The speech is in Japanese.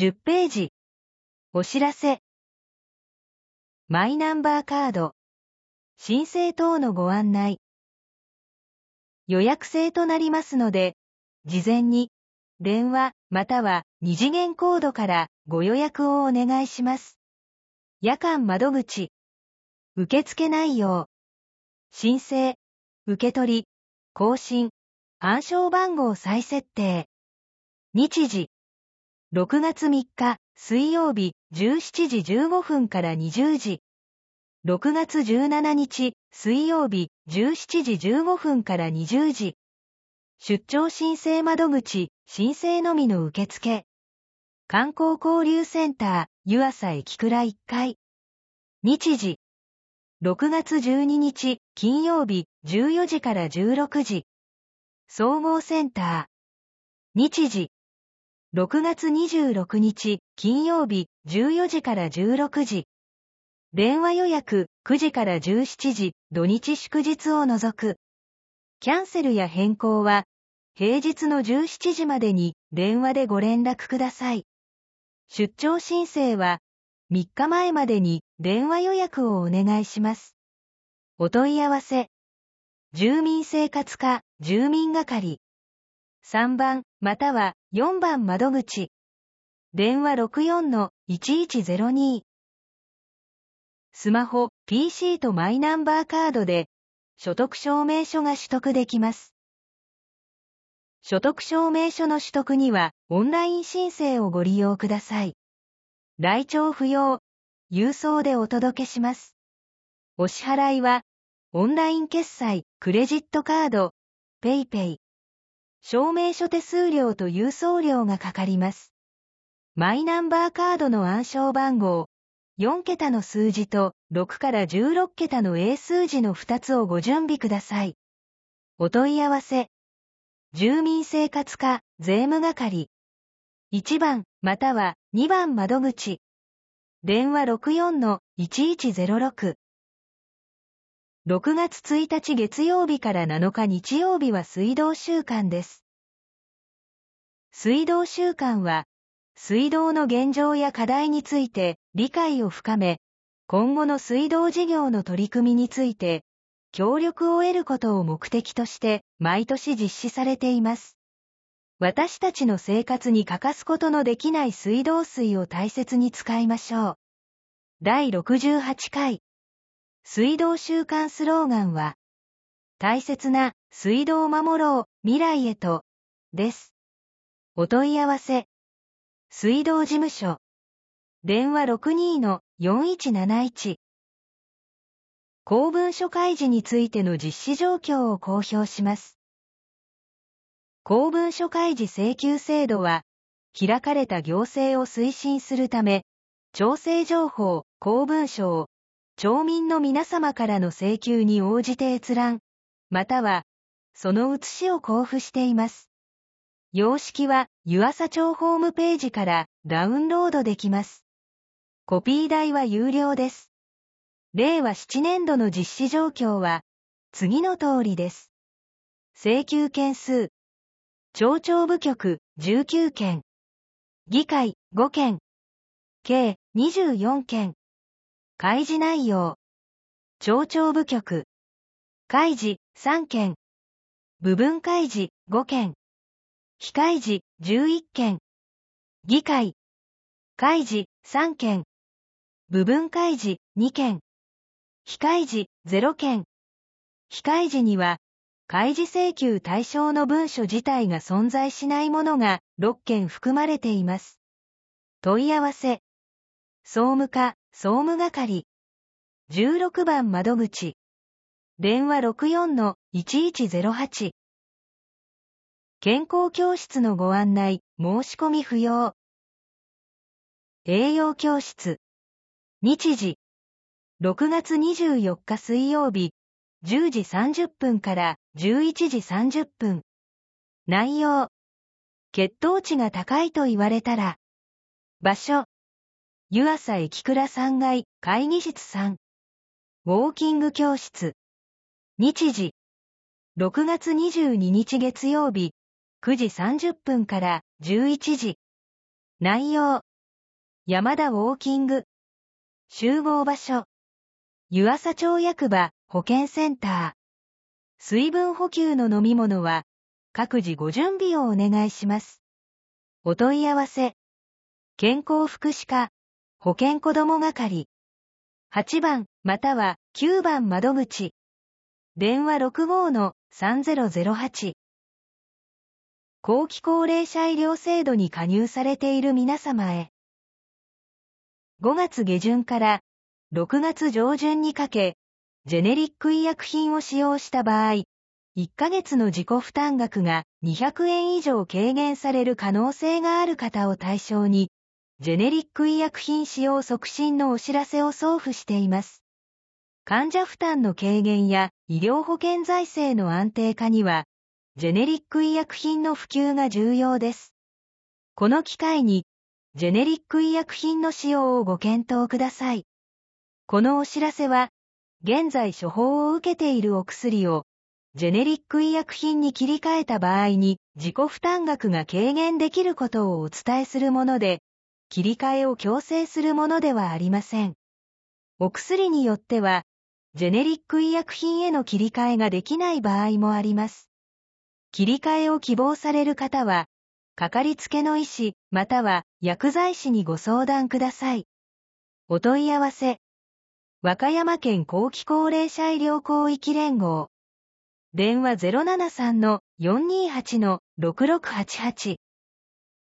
10ページ。お知らせ。マイナンバーカード。申請等のご案内。予約制となりますので、事前に電話または2次元コードからご予約をお願いします。夜間窓口。受付内容。申請、受取、更新、暗証番号再設定。日時。6月3日水曜日17時15分から20時。6月17日水曜日17時15分から20時。出張申請窓口、申請のみの受付。観光交流センター、湯浅駅倉1階。日時。6月12日金曜日14時から16時。総合センター。日時。6月26日金曜日14時から16時。電話予約9時から17時、土日祝日を除く。キャンセルや変更は平日の17時までに電話でご連絡ください。出張申請は3日前までに電話予約をお願いします。お問い合わせ。住民生活課、住民係。3番または4番窓口。電話 64-1102。スマホ、PC とマイナンバーカードで所得証明書が取得できます。所得証明書の取得にはオンライン申請をご利用ください。来庁不要。郵送でお届けします。お支払いはオンライン決済、クレジットカード、PayPay。証明書手数料と郵送料がかかります。マイナンバーカードの暗証番号、4桁の数字と6から16桁の英数字の2つをご準備ください。お問い合わせ。住民生活課、税務係。1番または2番窓口。電話 64-1106。6月1日月曜日から7日日曜日は水道週間です。水道週間は、水道の現状や課題について理解を深め、今後の水道事業の取り組みについて、協力を得ることを目的として毎年実施されています。私たちの生活に欠かすことのできない水道水を大切に使いましょう。第68回。水道週間スローガンは、大切な水道を守ろう、未来へと、です。お問い合わせ。水道事務所。電話 62-4171。公文書開示についての実施状況を公表します。公文書開示請求制度は、開かれた行政を推進するため、調整情報、公文書を、町民の皆様からの請求に応じて閲覧、または、その写しを交付しています。様式は、湯浅町ホームページからダウンロードできます。コピー代は有料です。令和7年度の実施状況は、次の通りです。請求件数。町長部局19件。議会5件。計24件。開示内容。町長部局。開示3件。部分開示5件。非開示11件。議会。開示3件。部分開示2件。非開示0件。非開示には、開示請求対象の文書自体が存在しないものが6件含まれています。問い合わせ。総務課、総務係。16番窓口。電話 64-1108。健康教室のご案内、申し込み不要。栄養教室。日時。6月24日水曜日、10時30分から11時30分。内容。血糖値が高いと言われたら。場所。湯浅駅倉3階、会議室3。ウォーキング教室。日時。6月22日月曜日、9時30分から11時。内容。 山田ウォーキング。集合場所。湯浅町役場保健センター。水分補給の飲み物は各自ご準備をお願いします。お問い合わせ。健康福祉課、保健子ども係。8番または9番窓口。電話65-3008。後期高齢者医療制度に加入されている皆様へ。5月下旬から6月上旬にかけ、ジェネリック医薬品を使用した場合、1ヶ月の自己負担額が200円以上軽減される可能性がある方を対象に、ジェネリック医薬品使用促進のお知らせを送付しています。患者負担の軽減や医療保険財政の安定化には、ジェネリック医薬品の普及が重要です。この機会に、ジェネリック医薬品の使用をご検討ください。このお知らせは、現在処方を受けているお薬を、ジェネリック医薬品に切り替えた場合に自己負担額が軽減できることをお伝えするもので、切り替えを強制するものではありません。お薬によっては、ジェネリック医薬品への切り替えができない場合もあります。切り替えを希望される方は、かかりつけの医師または薬剤師にご相談ください。お問い合わせ。和歌山県後期高齢者医療広域連合。電話073-428-6688。